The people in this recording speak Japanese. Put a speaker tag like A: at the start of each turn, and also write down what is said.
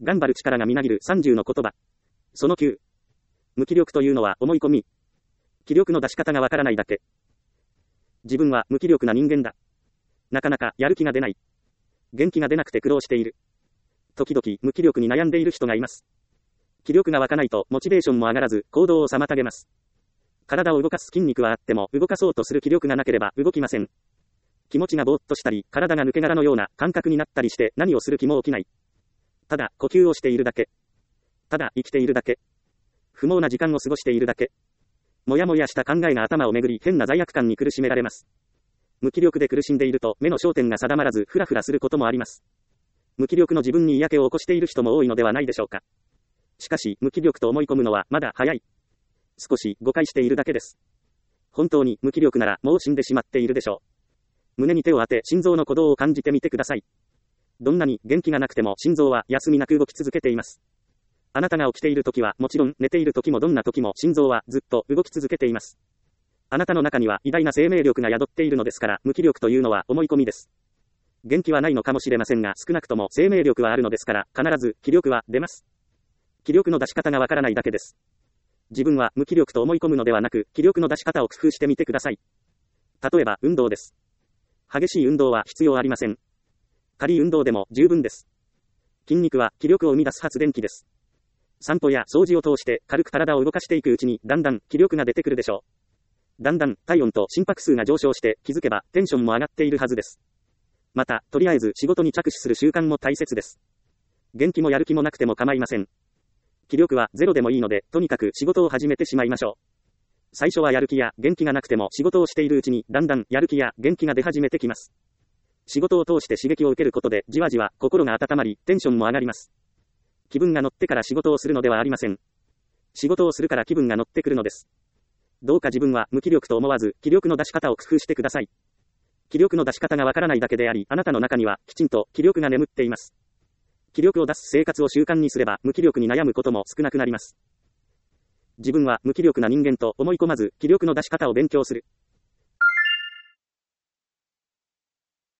A: 頑張る力がみなぎる30の言葉。その9。無気力というのは思い込み。気力の出し方がわからないだけ。自分は無気力な人間だ。なかなかやる気が出ない。元気が出なくて苦労している。時々無気力に悩んでいる人がいます。気力が湧かないとモチベーションも上がらず行動を妨げます。体を動かす筋肉はあっても動かそうとする気力がなければ動きません。気持ちがぼーっとしたり、体が抜け殻のような感覚になったりして何をする気も起きない。ただ呼吸をしているだけ。ただ生きているだけ。不毛な時間を過ごしているだけ。もやもやした考えが頭をめぐり変な罪悪感に苦しめられます。無気力で苦しんでいると目の焦点が定まらずフラフラすることもあります。無気力の自分に嫌気を起こしている人も多いのではないでしょうか。しかし無気力と思い込むのはまだ早い。少し誤解しているだけです。本当に無気力ならもう死んでしまっているでしょう。胸に手を当て心臓の鼓動を感じてみてください。どんなに元気がなくても心臓は休みなく動き続けています。あなたが起きている時はもちろん寝ている時もどんな時も心臓はずっと動き続けています。あなたの中には偉大な生命力が宿っているのですから無気力というのは思い込みです。元気はないのかもしれませんが少なくとも生命力はあるのですから必ず気力は出ます。気力の出し方がわからないだけです。自分は無気力と思い込むのではなく気力の出し方を工夫してみてください。例えば運動です。激しい運動は必要ありません。軽い運動でも十分です。筋肉は気力を生み出す発電機です。散歩や掃除を通して軽く体を動かしていくうちにだんだん気力が出てくるでしょう。だんだん体温と心拍数が上昇して気づけばテンションも上がっているはずです。また、とりあえず仕事に着手する習慣も大切です。元気もやる気もなくても構いません。気力はゼロでもいいので、とにかく仕事を始めてしまいましょう。最初はやる気や元気がなくても仕事をしているうちにだんだんやる気や元気が出始めてきます。仕事を通して刺激を受けることでじわじわ心が温まりテンションも上がります。気分が乗ってから仕事をするのではありません。仕事をするから気分が乗ってくるのです。どうか自分は無気力と思わず気力の出し方を工夫してください。気力の出し方がわからないだけであり、あなたの中にはきちんと気力が眠っています。気力を出す生活を習慣にすれば無気力に悩むことも少なくなります。自分は無気力な人間と思い込まず気力の出し方を勉強する。